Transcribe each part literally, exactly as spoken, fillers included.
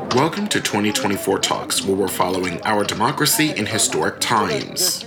Welcome to twenty twenty-four Talks, where we're following our democracy in historic times.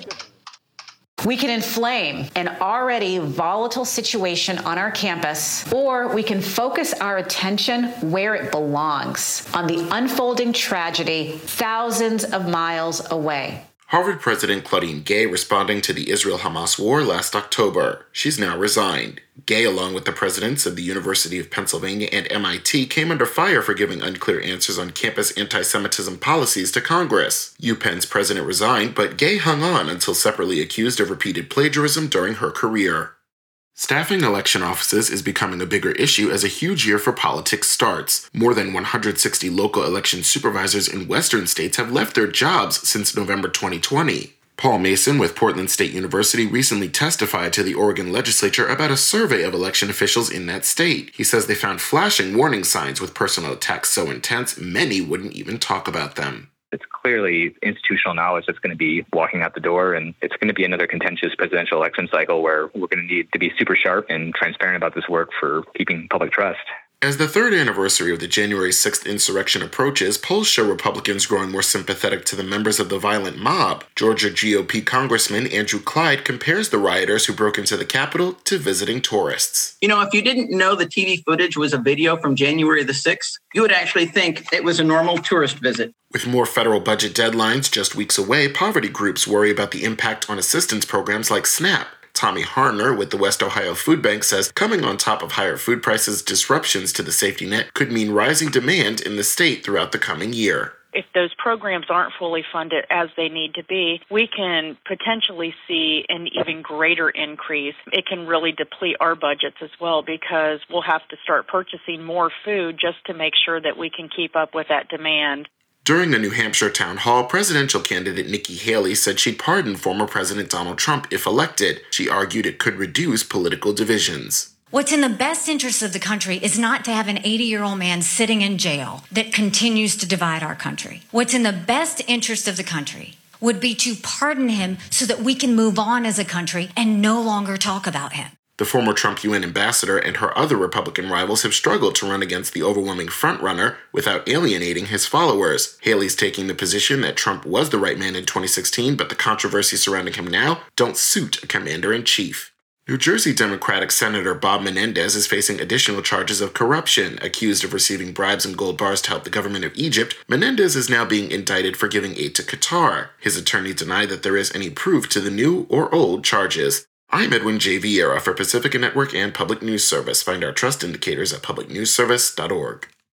We can inflame an already volatile situation on our campus, or we can focus our attention where it belongs, on the unfolding tragedy thousands of miles away. Harvard President Claudine Gay responding to the Israel-Hamas war last October. She's now resigned. Gay, along with the presidents of the University of Pennsylvania and M I T, came under fire for giving unclear answers on campus anti-Semitism policies to Congress. UPenn's president resigned, but Gay hung on until separately accused of repeated plagiarism during her career. Staffing election offices is becoming a bigger issue as a huge year for politics starts. More than one hundred sixty local election supervisors in western states have left their jobs since November twenty twenty. Paul Mason with Portland State University recently testified to the Oregon legislature about a survey of election officials in that state. He says they found flashing warning signs with personal attacks so intense many wouldn't even talk about them. It's clearly institutional knowledge that's going to be walking out the door, and it's going to be another contentious presidential election cycle where we're going to need to be super sharp and transparent about this work for keeping public trust. As the third anniversary of the January sixth insurrection approaches, polls show Republicans growing more sympathetic to the members of the violent mob. Georgia G O P Congressman Andrew Clyde compares the rioters who broke into the Capitol to visiting tourists. You know, if you didn't know the T V footage was a video from January the sixth, you would actually think it was a normal tourist visit. With more federal budget deadlines just weeks away, poverty groups worry about the impact on assistance programs like SNAP. Tommy Harner with the West Ohio Food Bank says coming on top of higher food prices, disruptions to the safety net could mean rising demand in the state throughout the coming year. If those programs aren't fully funded as they need to be, we can potentially see an even greater increase. It can really deplete our budgets as well because we'll have to start purchasing more food just to make sure that we can keep up with that demand. During a New Hampshire town hall, presidential candidate Nikki Haley said she'd pardon former President Donald Trump if elected. She argued it could reduce political divisions. What's in the best interest of the country is not to have an eighty-year-old man sitting in jail that continues to divide our country. What's in the best interest of the country would be to pardon him so that we can move on as a country and no longer talk about him. The former Trump U N ambassador and her other Republican rivals have struggled to run against the overwhelming frontrunner without alienating his followers. Haley's taking the position that Trump was the right man in twenty sixteen, but the controversy surrounding him now don't suit a commander-in-chief. New Jersey Democratic Senator Bob Menendez is facing additional charges of corruption. Accused of receiving bribes and gold bars to help the government of Egypt, Menendez is now being indicted for giving aid to Qatar. His attorney denied that there is any proof to the new or old charges. I'm Edwin J. Vieira for Pacifica Network and Public News Service. Find our trust indicators at public news service dot org.